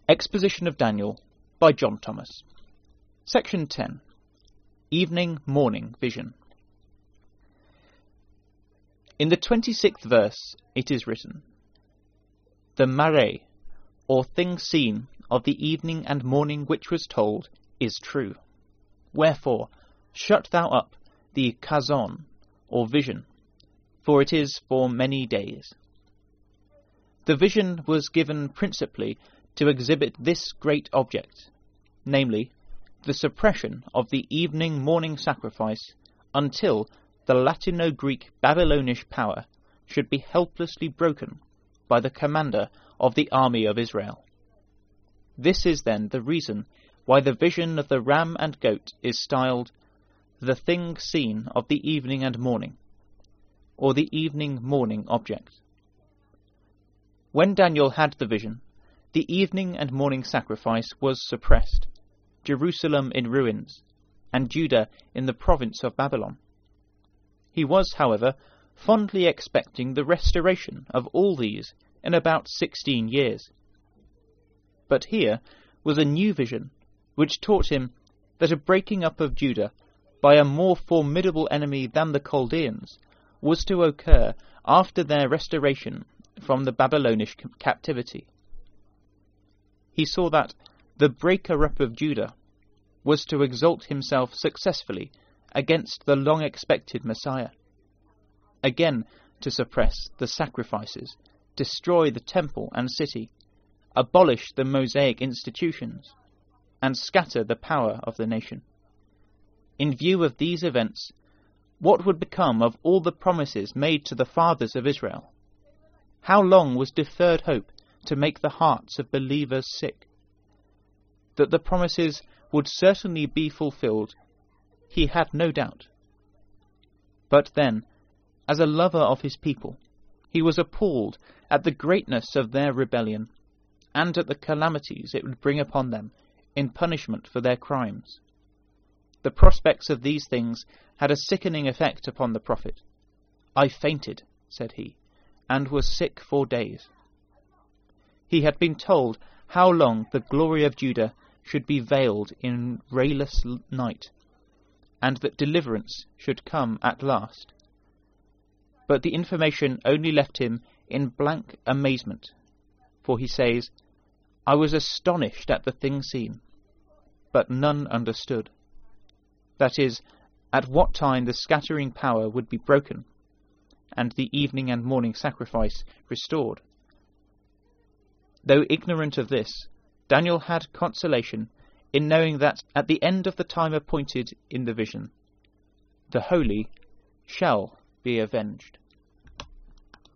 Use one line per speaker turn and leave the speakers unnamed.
Exposition of Daniel by John Thomas. Section 10. Evening-Morning Vision. In the 26th verse it is written, "The mare, or thing seen, of the evening and morning which was told, is true. Wherefore, shut thou up the kazon, or vision, for it is for many days." The vision was given principally to exhibit this great object, namely, the suppression of the evening-morning sacrifice until the Latino-Greek Babylonish power should be helplessly broken by the commander of the army of Israel. This is then the reason why the vision of the ram and goat is styled the thing seen of the evening and morning, or the evening-morning object. When Daniel had the vision, the evening and morning sacrifice was suppressed, Jerusalem in ruins, and Judah in the province of Babylon. He was, however, fondly expecting the restoration of all these in about 16 years. But here was a new vision which taught him that a breaking up of Judah by a more formidable enemy than the Chaldeans was to occur after their restoration from the Babylonish captivity. He saw that the breaker-up of Judah was to exalt himself successfully against the long-expected Messiah, again to suppress the sacrifices, destroy the temple and city, abolish the Mosaic institutions, and scatter the power of the nation. In view of these events, what would become of all the promises made to the fathers of Israel? How long was deferred hope to make the hearts of believers sick? That the promises would certainly be fulfilled, he had no doubt. But then, as a lover of his people, he was appalled at the greatness of their rebellion, and at the calamities it would bring upon them in punishment for their crimes. The prospects of these things had a sickening effect upon the prophet. "I fainted," said he, "and was sick 4 days." He had been told how long the glory of Judah should be veiled in rayless night, and that deliverance should come at last. But the information only left him in blank amazement, for he says, "I was astonished at the thing seen," but none understood. That is, at what time the scattering power would be broken, and the evening and morning sacrifice restored. Though ignorant of this, Daniel had consolation in knowing that at the end of the time appointed in the vision, the holy shall be avenged.